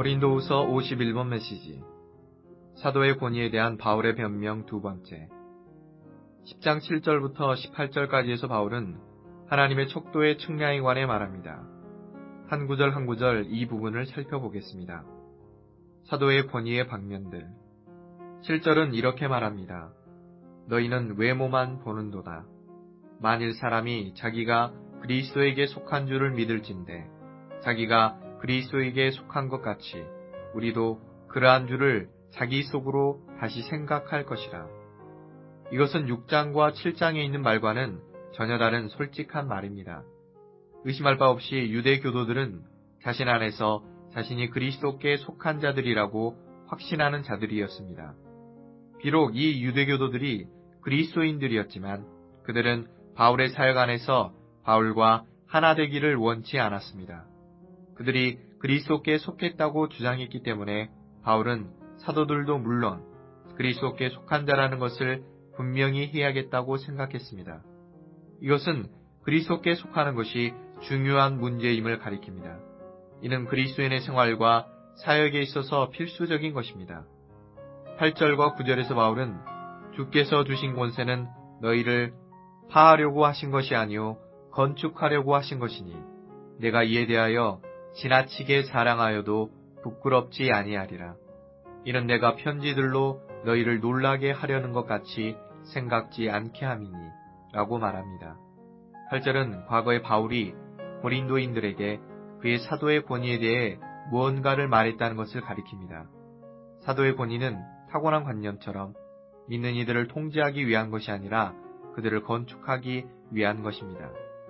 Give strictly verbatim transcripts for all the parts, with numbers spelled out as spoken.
고린도후서 오십일 번 메시지. 사도의 권위에 대한 바울의 변명 두 번째. 십 장 칠 절부터 십팔 절까지에서 바울은 하나님의 척도의 측량에 관해 말합니다. 한 구절 한 구절 이 부분을 살펴보겠습니다. 사도의 권위의 방면들. 칠 절은 이렇게 말합니다. 너희는 외모만 보는도다. 만일 사람이 자기가 그리스도에게 속한 줄을 믿을진대 자기가 그리스도에게 속한 것 같이 우리도 그러한 줄을 자기 속으로 다시 생각할 것이라. 이것은 육 장과 칠 장에 있는 말과는 전혀 다른 솔직한 말입니다. 의심할 바 없이 유대 교도들은 자신 안에서 자신이 그리스도께 속한 자들이라고 확신하는 자들이었습니다. 비록 이 유대 교도들이 그리스도인들이었지만 그들은 바울의 사역 안에서 바울과 하나 되기를 원치 않았습니다. 그들이 그리스도께 속했다고 주장했기 때문에 바울은 사도들도 물론 그리스도께 속한 자라는 것을 분명히 해야겠다고 생각했습니다. 이것은 그리스도께 속하는 것이 중요한 문제임을 가리킵니다. 이는 그리스도인의 생활과 사역에 있어서 필수적인 것입니다. 팔 절과 구 절에서 바울은 주께서 주신 권세는 너희를 파하려고 하신 것이 아니요 건축하려고 하신 것이니 내가 이에 대하여 지나치게 자랑하여도 부끄럽지 아니하리라. 이는 내가 편지들로 너희를 놀라게 하려는 것 같이 생각지 않게 함이니 라고 말합니다. 팔 절은 과거에 바울이 고린도인들에게 그의 사도의 권위에 대해 무언가를 말했다는 것을 가리킵니다. 사도의 권위는 타고난 관념처럼 믿는 이들을 통제하기 위한 것이 아니라 그들을 건축하기 위한 것입니다.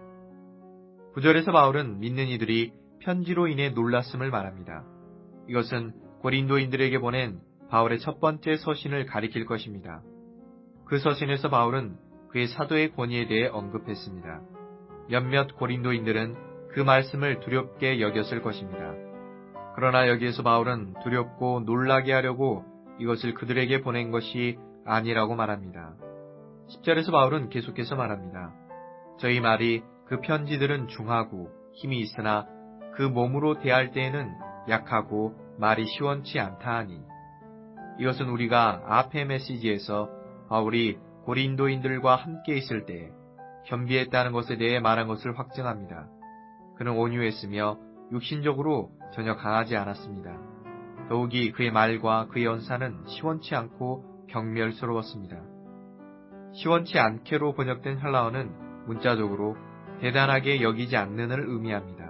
구 절에서 바울은 믿는 이들이 편지로 인해 놀랐음을 말합니다. 이것은 고린도인들에게 보낸 바울의 첫 번째 서신을 가리킬 것입니다. 그 서신에서 바울은 그의 사도의 권위에 대해 언급했습니다. 몇몇 고린도인들은 그 말씀을 두렵게 여겼을 것입니다. 그러나 여기에서 바울은 두렵고 놀라게 하려고 이것을 그들에게 보낸 것이 아니라고 말합니다. 십 절에서 바울은 계속해서 말합니다. 저희 말이 그 편지들은 중하고 힘이 있으나 그 몸으로 대할 때에는 약하고 말이 시원치 않다 하니. 이것은 우리가 앞의 메시지에서 바울이 고린도인들과 함께 있을 때에 겸비했다는 것에 대해 말한 것을 확증합니다. 그는 온유했으며 육신적으로 전혀 강하지 않았습니다. 더욱이 그의 말과 그의 언사는 시원치 않고 경멸스러웠습니다. 시원치 않게로 번역된 헬라어는 문자적으로 대단하게 여기지 않는을 의미합니다.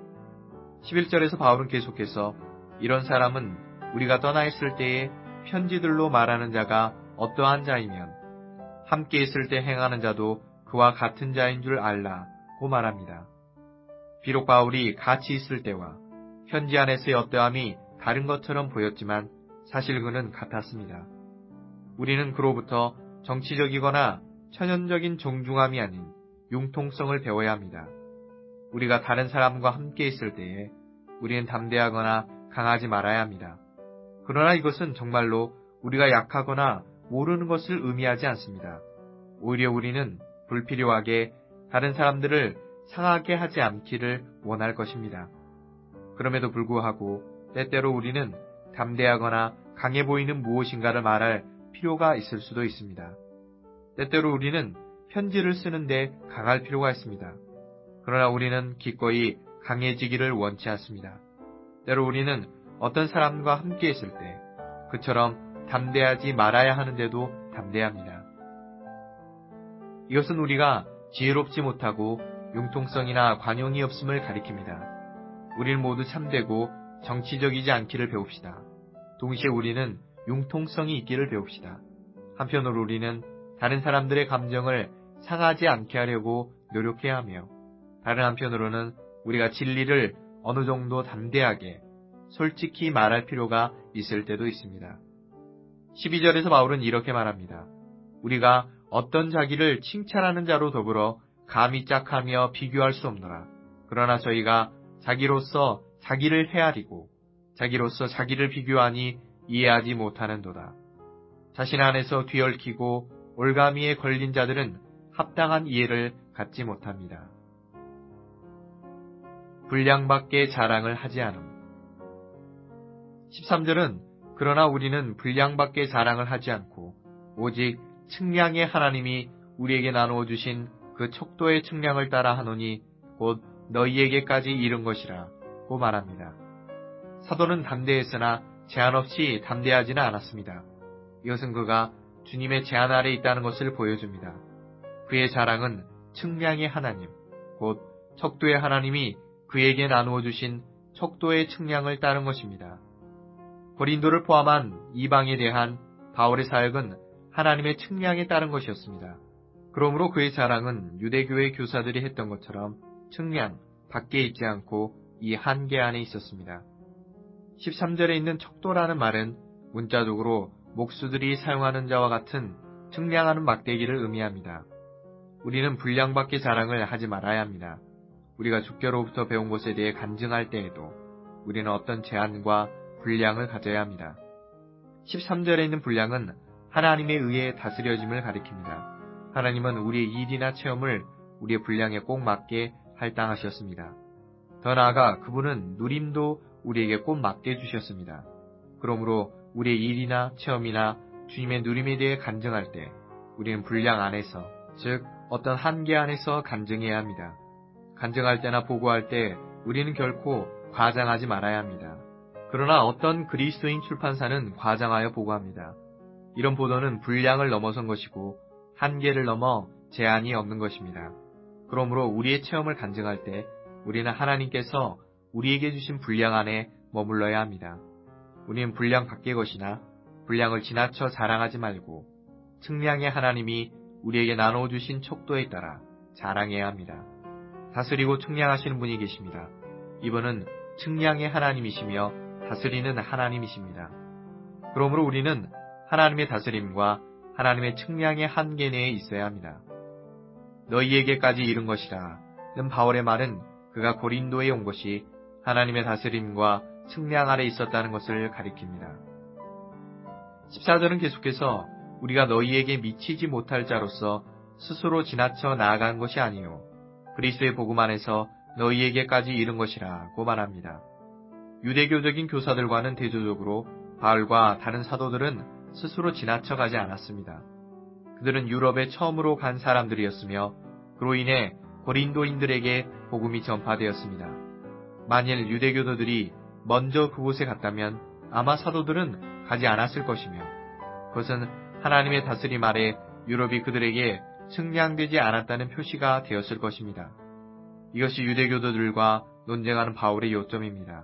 십일 절에서 바울은 계속해서 이런 사람은 우리가 떠나 있을 때에 편지들로 말하는 자가 어떠한 자이면 함께 있을 때 행하는 자도 그와 같은 자인 줄 알라고 말합니다. 비록 바울이 같이 있을 때와 편지 안에서의 어떠함이 다른 것처럼 보였지만 사실 그는 같았습니다. 우리는 그로부터 정치적이거나 천연적인 정중함이 아닌 융통성을 배워야 합니다. 우리가 다른 사람과 함께 있을 때에 우리는 담대하거나 강하지 말아야 합니다. 그러나 이것은 정말로 우리가 약하거나 모르는 것을 의미하지 않습니다. 오히려 우리는 불필요하게 다른 사람들을 상하게 하지 않기를 원할 것입니다. 그럼에도 불구하고 때때로 우리는 담대하거나 강해 보이는 무엇인가를 말할 필요가 있을 수도 있습니다. 때때로 우리는 편지를 쓰는데 강할 필요가 있습니다. 그러나 우리는 기꺼이 강해지기를 원치 않습니다. 때로 우리는 어떤 사람과 함께 있을 때 그처럼 담대하지 말아야 하는데도 담대합니다. 이것은 우리가 지혜롭지 못하고 융통성이나 관용이 없음을 가리킵니다. 우리는 모두 참되고 정치적이지 않기를 배웁시다. 동시에 우리는 융통성이 있기를 배웁시다. 한편으로 우리는 다른 사람들의 감정을 상하지 않게 하려고 노력해야 하며 다른 한편으로는 우리가 진리를 어느 정도 담대하게 솔직히 말할 필요가 있을 때도 있습니다. 십이 절에서 바울은 이렇게 말합니다. 우리가 어떤 자기를 칭찬하는 자로 더불어 감히 짝하며 비교할 수 없노라. 그러나 저희가 자기로서 자기를 헤아리고 자기로서 자기를 비교하니 이해하지 못하는도다. 자신 안에서 뒤얽히고 올가미에 걸린 자들은 합당한 이해를 갖지 못합니다. 분량밖에 자랑을 하지 않음. 십삼 절은 그러나 우리는 분량밖에 자랑을 하지 않고 오직 측량의 하나님이 우리에게 나누어 주신 그 척도의 측량을 따라 하노니 곧 너희에게까지 이른 것이라 고 말합니다. 사도는 담대했으나 제한 없이 담대하지는 않았습니다. 이것은 그가 주님의 제한 아래 있다는 것을 보여줍니다. 그의 자랑은 측량의 하나님, 곧 척도의 하나님이 그에게 나누어 주신 척도의 측량을 따른 것입니다. 고린도를 포함한 이방에 대한 바울의 사역은 하나님의 측량에 따른 것이었습니다. 그러므로 그의 자랑은 유대교의 교사들이 했던 것처럼 측량, 밖에 있지 않고 이 한계 안에 있었습니다. 십삼 절에 있는 척도라는 말은 문자적으로 목수들이 사용하는 자와 같은 측량하는 막대기를 의미합니다. 우리는 분량밖에 자랑을 하지 말아야 합니다. 우리가 주께로부터 배운 것에 대해 간증할 때에도 우리는 어떤 제한과 분량을 가져야 합니다. 십삼 절에 있는 분량은 하나님에 의해 다스려짐을 가리킵니다. 하나님은 우리의 일이나 체험을 우리의 분량에 꼭 맞게 할당하셨습니다. 더 나아가 그분은 누림도 우리에게 꼭 맞게 주셨습니다. 그러므로 우리의 일이나 체험이나 주님의 누림에 대해 간증할 때 우리는 분량 안에서, 즉 어떤 한계 안에서 간증해야 합니다. 간증할 때나 보고할 때 우리는 결코 과장하지 말아야 합니다. 그러나 어떤 그리스도인 출판사는 과장하여 보고합니다. 이런 보도는 분량을 넘어선 것이고 한계를 넘어 제한이 없는 것입니다. 그러므로 우리의 체험을 간증할 때 우리는 하나님께서 우리에게 주신 분량 안에 머물러야 합니다. 우리는 분량 밖의 것이나 분량을 지나쳐 자랑하지 말고 측량의 하나님이 우리에게 나누어 주신 척도에 따라 자랑해야 합니다. 다스리고 측량하시는 분이 계십니다. 이분은 측량의 하나님이시며 다스리는 하나님이십니다. 그러므로 우리는 하나님의 다스림과 하나님의 측량의 한계 내에 있어야 합니다. 너희에게까지 이른 것이라 는 바울의 말은 그가 고린도에 온 것이 하나님의 다스림과 측량 아래 있었다는 것을 가리킵니다. 십사 절은 계속해서 우리가 너희에게 미치지 못할 자로서 스스로 지나쳐 나아간 것이 아니요 그리스도의 복음 안에서 너희에게까지 이른 것이라고 말합니다. 유대교적인 교사들과는 대조적으로 바울과 다른 사도들은 스스로 지나쳐 가지 않았습니다. 그들은 유럽에 처음으로 간 사람들이었으며 그로 인해 고린도인들에게 복음이 전파되었습니다. 만일 유대교도들이 먼저 그곳에 갔다면 아마 사도들은 가지 않았을 것이며 그것은 하나님의 다스림 아래 유럽이 그들에게 측량되지 않았다는 표시가 되었을 것입니다. 이것이 유대교도들과 논쟁하는 바울의 요점입니다.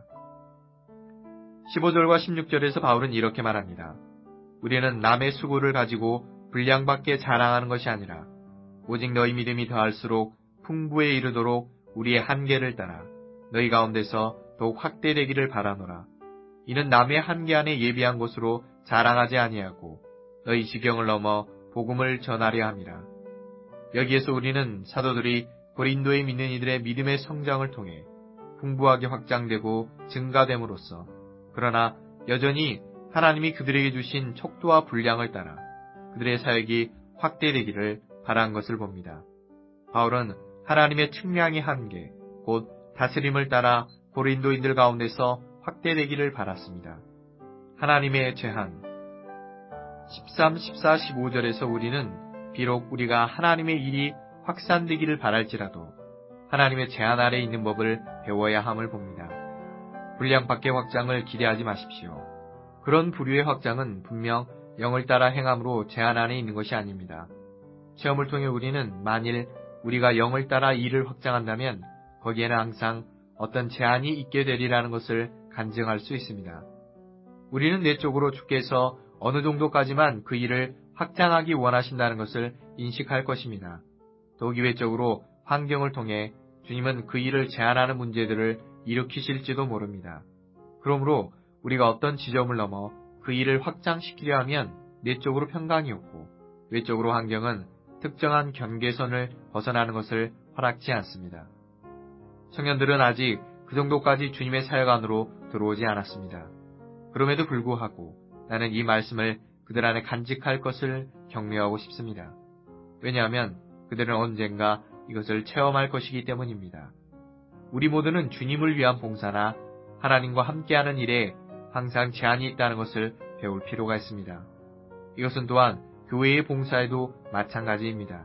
십오 절과 십육 절에서 바울은 이렇게 말합니다. 우리는 남의 수고를 가지고 분량밖에 자랑하는 것이 아니라 오직 너희 믿음이 더할수록 풍부에 이르도록 우리의 한계를 따라 너희 가운데서 더욱 확대되기를 바라노라. 이는 남의 한계 안에 예비한 것으로 자랑하지 아니하고 너희 지경을 넘어 복음을 전하려 함이라. 여기에서 우리는 사도들이 고린도에 믿는 이들의 믿음의 성장을 통해 풍부하게 확장되고 증가됨으로써 그러나 여전히 하나님이 그들에게 주신 척도와 분량을 따라 그들의 사역이 확대되기를 바란 것을 봅니다. 바울은 하나님의 측량의 한계, 곧 다스림을 따라 고린도인들 가운데서 확대되기를 바랐습니다. 하나님의 제한. 십삼, 십사, 십오 절에서 우리는 비록 우리가 하나님의 일이 확산되기를 바랄지라도 하나님의 제한 아래 있는 법을 배워야 함을 봅니다. 분량 밖의 확장을 기대하지 마십시오. 그런 부류의 확장은 분명 영을 따라 행함으로 제한 안에 있는 것이 아닙니다. 체험을 통해 우리는 만일 우리가 영을 따라 일을 확장한다면 거기에는 항상 어떤 제한이 있게 되리라는 것을 간증할 수 있습니다. 우리는 내적으로 주께서 어느 정도까지만 그 일을 확장하기 원하신다는 것을 인식할 것입니다. 더욱 외적으로 환경을 통해 주님은 그 일을 제한하는 문제들을 일으키실지도 모릅니다. 그러므로 우리가 어떤 지점을 넘어 그 일을 확장시키려 하면 내적으로 평강이 없고 외적으로 환경은 특정한 경계선을 벗어나는 것을 허락지 않습니다. 청년들은 아직 그 정도까지 주님의 사역 안으로 들어오지 않았습니다. 그럼에도 불구하고 나는 이 말씀을 그들 안에 간직할 것을 격려하고 싶습니다. 왜냐하면 그들은 언젠가 이것을 체험할 것이기 때문입니다. 우리 모두는 주님을 위한 봉사나 하나님과 함께하는 일에 항상 제한이 있다는 것을 배울 필요가 있습니다. 이것은 또한 교회의 봉사에도 마찬가지입니다.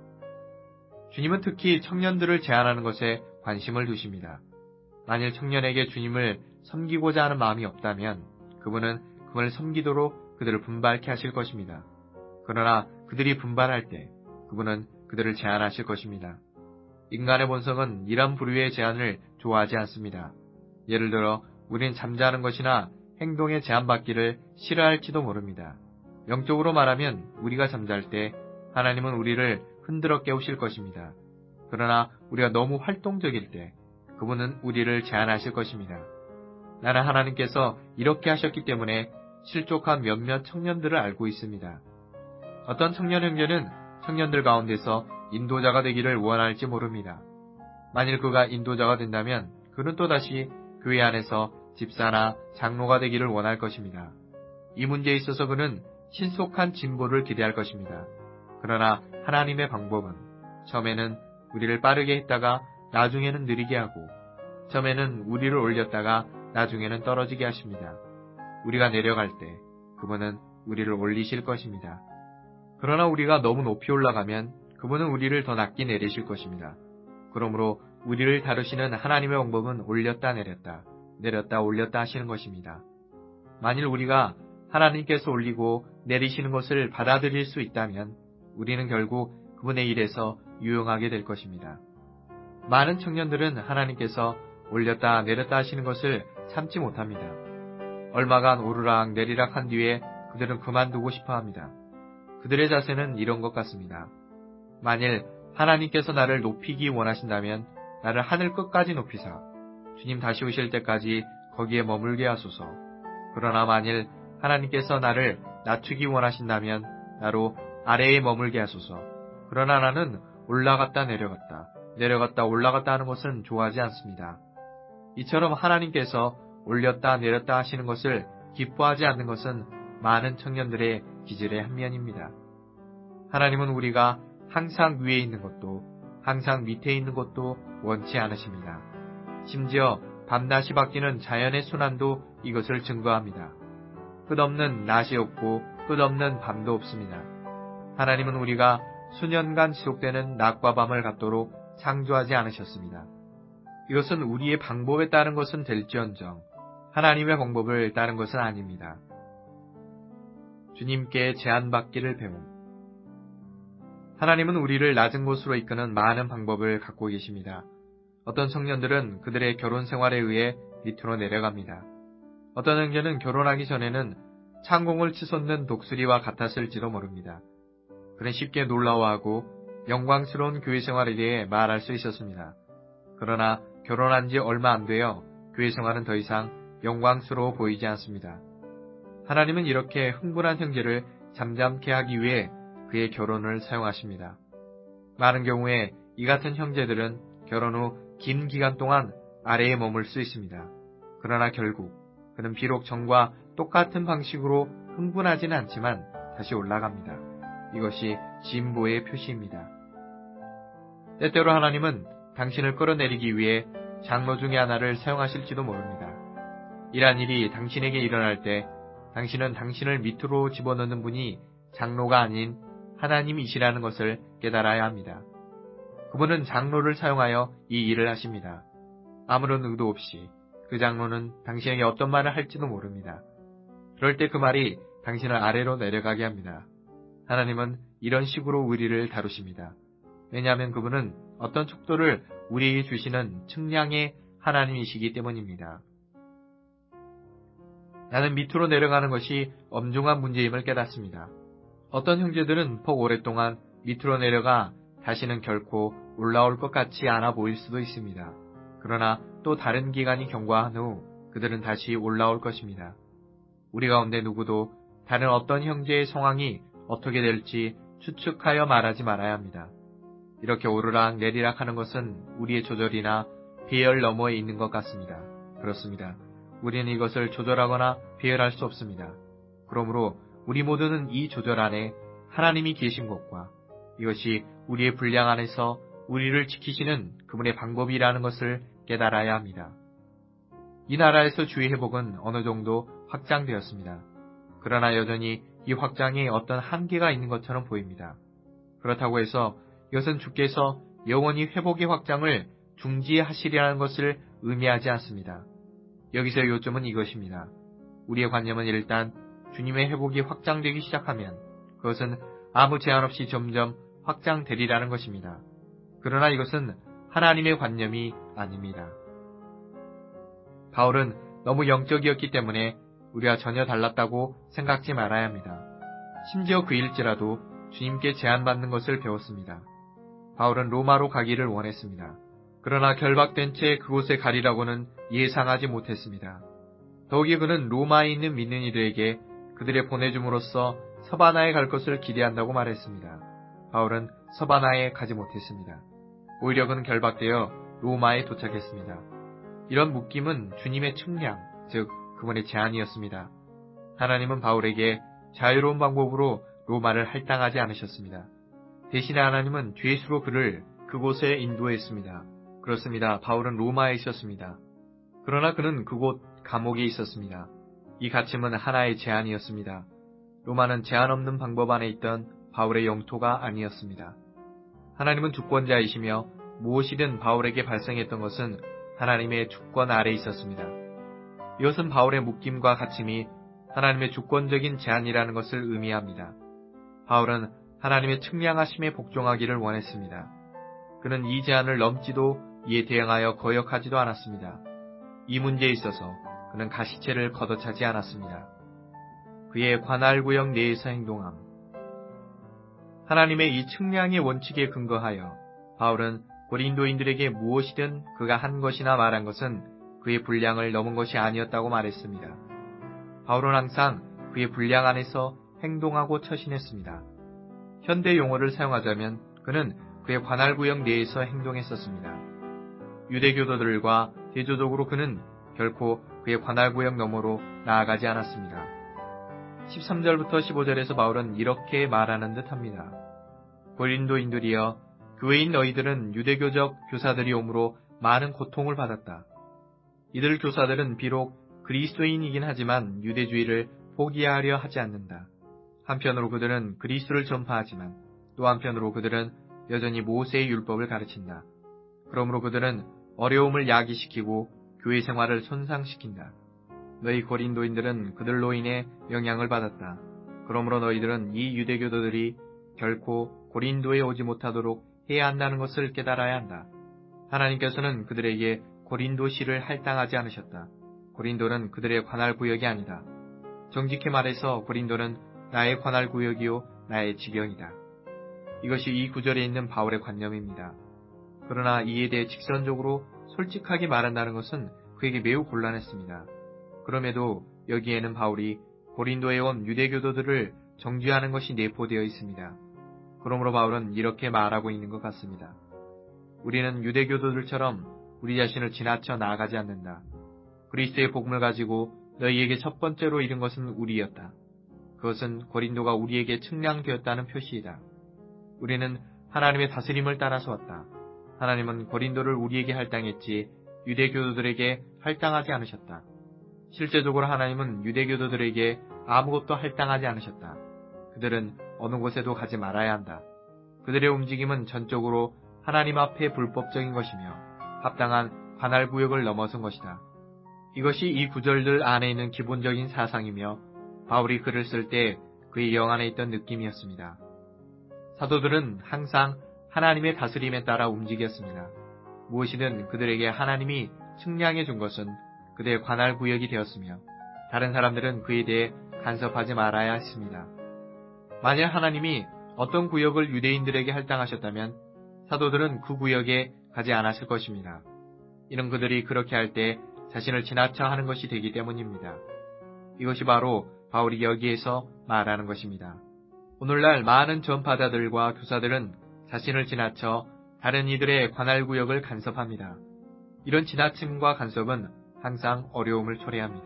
주님은 특히 청년들을 제한하는 것에 관심을 두십니다. 만일 청년에게 주님을 섬기고자 하는 마음이 없다면 그분은 그분을 섬기도록 그들을 분발케 하실 것입니다. 그러나 그들이 분발할 때 그분은 그들을 제한하실 것입니다. 인간의 본성은 이런 부류의 제한을 좋아하지 않습니다. 예를 들어 우린 잠자는 것이나 행동에 제한받기를 싫어할지도 모릅니다. 영적으로 말하면 우리가 잠잘 때 하나님은 우리를 흔들어 깨우실 것입니다. 그러나 우리가 너무 활동적일 때 그분은 우리를 제한하실 것입니다. 나는 하나님께서 이렇게 하셨기 때문에 실족한 몇몇 청년들을 알고 있습니다. 어떤 청년 형제는 청년들 가운데서 인도자가 되기를 원할지 모릅니다. 만일 그가 인도자가 된다면 그는 또다시 교회 안에서 집사나 장로가 되기를 원할 것입니다. 이 문제에 있어서 그는 신속한 진보를 기대할 것입니다. 그러나 하나님의 방법은 처음에는 우리를 빠르게 했다가 나중에는 느리게 하고 처음에는 우리를 올렸다가 나중에는 떨어지게 하십니다. 우리가 내려갈 때 그분은 우리를 올리실 것입니다. 그러나 우리가 너무 높이 올라가면 그분은 우리를 더 낮게 내리실 것입니다. 그러므로 우리를 다루시는 하나님의 방법은 올렸다 내렸다, 내렸다 올렸다 하시는 것입니다. 만일 우리가 하나님께서 올리고 내리시는 것을 받아들일 수 있다면 우리는 결국 그분의 일에서 유용하게 될 것입니다. 많은 청년들은 하나님께서 올렸다 내렸다 하시는 것을 참지 못합니다. 얼마간 오르락 내리락 한 뒤에 그들은 그만두고 싶어 합니다. 그들의 자세는 이런 것 같습니다. 만일 하나님께서 나를 높이기 원하신다면 나를 하늘 끝까지 높이사 주님 다시 오실 때까지 거기에 머물게 하소서. 그러나 만일 하나님께서 나를 낮추기 원하신다면 나로 아래에 머물게 하소서. 그러나 나는 올라갔다 내려갔다, 내려갔다 올라갔다 하는 것은 좋아하지 않습니다. 이처럼 하나님께서 올렸다 내렸다 하시는 것을 기뻐하지 않는 것은 많은 청년들의 기질의 한 면입니다. 하나님은 우리가 항상 위에 있는 것도 항상 밑에 있는 것도 원치 않으십니다. 심지어 밤낮이 바뀌는 자연의 순환도 이것을 증거합니다. 끝없는 낮이 없고 끝없는 밤도 없습니다. 하나님은 우리가 수년간 지속되는 낮과 밤을 갖도록 창조하지 않으셨습니다. 이것은 우리의 방법에 따른 것은 될지언정 하나님의 방법을 따른 것은 아닙니다. 주님께 제한받기를 배움. 하나님은 우리를 낮은 곳으로 이끄는 많은 방법을 갖고 계십니다. 어떤 청년들은 그들의 결혼 생활에 의해 밑으로 내려갑니다. 어떤 형제는 결혼하기 전에는 창공을 치솟는 독수리와 같았을지도 모릅니다. 그는 쉽게 놀라워하고 영광스러운 교회 생활에 대해 말할 수 있었습니다. 그러나 결혼한 지 얼마 안 되어 교회 생활은 더 이상 영광스러워 보이지 않습니다. 하나님은 이렇게 흥분한 형제를 잠잠케 하기 위해 그의 결혼을 사용하십니다. 많은 경우에 이 같은 형제들은 결혼 후 긴 기간 동안 아래에 머물 수 있습니다. 그러나 결국 그는 비록 전과 똑같은 방식으로 흥분하지는 않지만 다시 올라갑니다. 이것이 진보의 표시입니다. 때때로 하나님은 당신을 끌어내리기 위해 장로 중에 하나를 사용하실지도 모릅니다. 이러한 일이 당신에게 일어날 때 당신은 당신을 밑으로 집어넣는 분이 장로가 아닌 하나님이시라는 것을 깨달아야 합니다. 그분은 장로를 사용하여 이 일을 하십니다. 아무런 의도 없이 그 장로는 당신에게 어떤 말을 할지도 모릅니다. 그럴 때 그 말이 당신을 아래로 내려가게 합니다. 하나님은 이런 식으로 우리를 다루십니다. 왜냐하면 그분은 어떤 척도를 우리에게 주시는 측량의 하나님이시기 때문입니다. 나는 밑으로 내려가는 것이 엄중한 문제임을 깨닫습니다. 어떤 형제들은 폭 오랫동안 밑으로 내려가 다시는 결코 올라올 것 같지 않아 보일 수도 있습니다. 그러나 또 다른 기간이 경과한 후 그들은 다시 올라올 것입니다. 우리 가운데 누구도 다른 어떤 형제의 상황이 어떻게 될지 추측하여 말하지 말아야 합니다. 이렇게 오르락 내리락 하는 것은 우리의 조절이나 배열 너머에 있는 것 같습니다. 그렇습니다. 우리는 이것을 조절하거나 배열할 수 없습니다. 그러므로 우리 모두는 이 조절 안에 하나님이 계신 것과 이것이 우리의 분량 안에서 우리를 지키시는 그분의 방법이라는 것을 깨달아야 합니다. 이 나라에서 주의 회복은 어느 정도 확장되었습니다. 그러나 여전히 이 확장에 어떤 한계가 있는 것처럼 보입니다. 그렇다고 해서 이것은 주께서 영원히 회복의 확장을 중지하시리라는 것을 의미하지 않습니다. 여기서 요점은 이것입니다. 우리의 관념은 일단 주님의 회복이 확장되기 시작하면 그것은 아무 제한 없이 점점 확장되리라는 것입니다. 그러나 이것은 하나님의 관념이 아닙니다. 바울은 너무 영적이었기 때문에 우리와 전혀 달랐다고 생각지 말아야 합니다. 심지어 그일지라도 주님께 제한받는 것을 배웠습니다. 바울은 로마로 가기를 원했습니다. 그러나 결박된 채 그곳에 가리라고는 예상하지 못했습니다. 더욱이 그는 로마에 있는 믿는 이들에게 그들의 보내줌으로써 서바나에 갈 것을 기대한다고 말했습니다. 바울은 서바나에 가지 못했습니다. 오히려 그는 결박되어 로마에 도착했습니다. 이런 묶임은 주님의 측량, 즉 그분의 제안이었습니다. 하나님은 바울에게 자유로운 방법으로 로마를 할당하지 않으셨습니다. 대신에 하나님은 죄수로 그를 그곳에 인도했습니다. 그렇습니다. 바울은 로마에 있었습니다. 그러나 그는 그곳 감옥에 있었습니다. 이 갇힘은 하나의 제안이었습니다. 로마는 제한 없는 방법 안에 있던 바울의 영토가 아니었습니다. 하나님은 주권자이시며 무엇이든 바울에게 발생했던 것은 하나님의 주권 아래에 있었습니다. 이것은 바울의 묶임과 갇힘이 하나님의 주권적인 제안이라는 것을 의미합니다. 바울은 하나님의 측량하심에 복종하기를 원했습니다. 그는 이 제안을 넘지도 이에 대응하여 거역하지도 않았습니다. 이 문제에 있어서 그는 가시체를 걷어차지 않았습니다. 그의 관할구역 내에서 행동함. 하나님의 이 측량의 원칙에 근거하여 바울은 고린도인들에게 무엇이든 그가 한 것이나 말한 것은 그의 분량을 넘은 것이 아니었다고 말했습니다. 바울은 항상 그의 분량 안에서 행동하고 처신했습니다. 현대 용어를 사용하자면 그는 그의 관할구역 내에서 행동했었습니다. 유대교도들과 대조적으로 그는 결코 그의 관할구역 너머로 나아가지 않았습니다. 십삼 절부터 십오 절에서 바울은 이렇게 말하는 듯합니다. 고린도인들이여, 교회인 너희들은 유대교적 교사들이 오므로 많은 고통을 받았다. 이들 교사들은 비록 그리스도인이긴 하지만 유대주의를 포기하려 하지 않는다. 한편으로 그들은 그리스도를 전파하지만 또 한편으로 그들은 여전히 모세의 율법을 가르친다. 그러므로 그들은 어려움을 야기시키고 교회 생활을 손상시킨다. 너희 고린도인들은 그들로 인해 영향을 받았다. 그러므로 너희들은 이 유대교도들이 결코 고린도에 오지 못하도록 해야 한다는 것을 깨달아야 한다. 하나님께서는 그들에게 고린도시를 할당하지 않으셨다. 고린도는 그들의 관할구역이 아니다. 정직히 말해서 고린도는 나의 관할구역이요 나의 지경이다. 이것이 이 구절에 있는 바울의 관념입니다. 그러나 이에 대해 직선적으로 솔직하게 말한다는 것은 그에게 매우 곤란했습니다. 그럼에도 여기에는 바울이 고린도에 온 유대교도들을 정죄하는 것이 내포되어 있습니다. 그러므로 바울은 이렇게 말하고 있는 것 같습니다. 우리는 유대교도들처럼 우리 자신을 지나쳐 나아가지 않는다. 그리스도의 복음을 가지고 너희에게 첫 번째로 이른 것은 우리였다. 그것은 고린도가 우리에게 측량되었다는 표시이다. 우리는 하나님의 다스림을 따라서 왔다. 하나님은 고린도를 우리에게 할당했지 유대교도들에게 할당하지 않으셨다. 실제적으로 하나님은 유대교도들에게 아무것도 할당하지 않으셨다. 그들은 어느 곳에도 가지 말아야 한다. 그들의 움직임은 전적으로 하나님 앞에 불법적인 것이며 합당한 관할구역을 넘어선 것이다. 이것이 이 구절들 안에 있는 기본적인 사상이며 바울이 글을 쓸 때 그의 영 안에 있던 느낌이었습니다. 사도들은 항상 하나님의 다스림에 따라 움직였습니다. 무엇이든 그들에게 하나님이 측량해 준 것은 그들의 관할구역이 되었으며 다른 사람들은 그에 대해 간섭하지 말아야 했습니다. 만약 하나님이 어떤 구역을 유대인들에게 할당하셨다면 사도들은 그 구역에 가지 않았을 것입니다. 이는 그들이 그렇게 할 때 자신을 지나쳐 하는 것이 되기 때문입니다. 이것이 바로 바울이 여기에서 말하는 것입니다. 오늘날 많은 전파자들과 교사들은 자신을 지나쳐 다른 이들의 관할구역을 간섭합니다. 이런 지나침과 간섭은 항상 어려움을 초래합니다.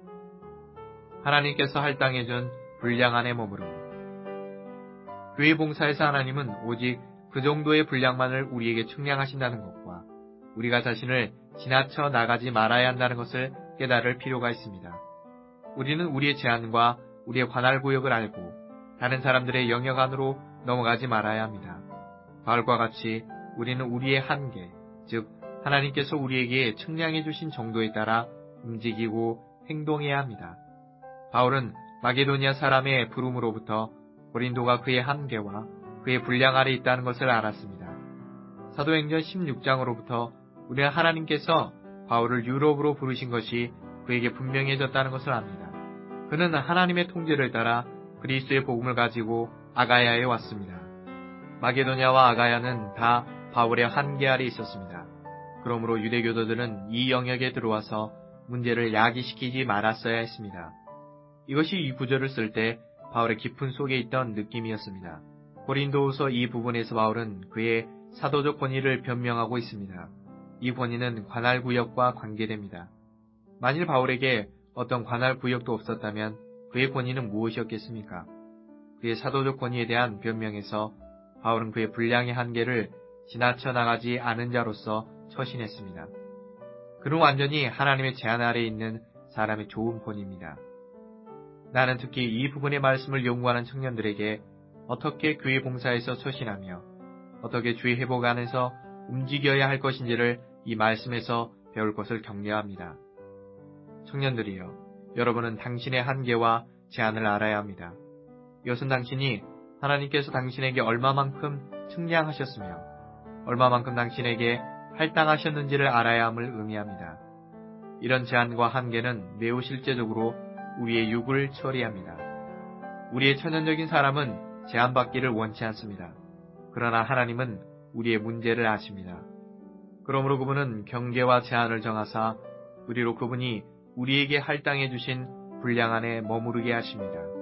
하나님께서 할당해준 분량 안에 머무름. 교회 봉사에서 하나님은 오직 그 정도의 분량만을 우리에게 측량하신다는 것과 우리가 자신을 지나쳐 나가지 말아야 한다는 것을 깨달을 필요가 있습니다. 우리는 우리의 제한과 우리의 관할 구역을 알고 다른 사람들의 영역 안으로 넘어가지 말아야 합니다. 바울과 같이 우리는 우리의 한계, 즉 하나님께서 우리에게 측량해 주신 정도에 따라 움직이고 행동해야 합니다. 바울은 마게도니아 사람의 부름으로부터 고린도가 그의 한계와 그의 분량 아래 있다는 것을 알았습니다. 사도행전 십육 장으로부터 우리는 하나님께서 바울을 유럽으로 부르신 것이 그에게 분명해졌다는 것을 압니다. 그는 하나님의 통제를 따라 그리스도의 복음을 가지고 아가야에 왔습니다. 마게도냐와 아가야는 다 바울의 한계 아래 있었습니다. 그러므로 유대교도들은 이 영역에 들어와서 문제를 야기시키지 말았어야 했습니다. 이것이 이 구절을 쓸 때 바울의 깊은 속에 있던 느낌이었습니다. 고린도후서 이 부분에서 바울은 그의 사도적 권위를 변명하고 있습니다. 이 권위는 관할 구역과 관계됩니다. 만일 바울에게 어떤 관할 구역도 없었다면 그의 권위는 무엇이었겠습니까? 그의 사도적 권위에 대한 변명에서 바울은 그의 분량의 한계를 지나쳐 나가지 않은 자로서 처신했습니다. 그는 완전히 하나님의 제한 아래에 있는 사람의 좋은 본입니다. 나는 특히 이 부분의 말씀을 연구하는 청년들에게 어떻게 교회 봉사에서 처신하며 어떻게 주의 회복 안에서 움직여야 할 것인지를 이 말씀에서 배울 것을 격려합니다. 청년들이여, 여러분은 당신의 한계와 제한을 알아야 합니다. 이것은 당신이 하나님께서 당신에게 얼마만큼 측량하셨으며 얼마만큼 당신에게 할당하셨는지를 알아야 함을 의미합니다. 이런 제한과 한계는 매우 실제적으로 우리의 육을 처리합니다. 우리의 천연적인 사람은 제한받기를 원치 않습니다. 그러나 하나님은 우리의 문제를 아십니다. 그러므로 그분은 경계와 제한을 정하사 우리로 그분이 우리에게 할당해 주신 분량 안에 머무르게 하십니다.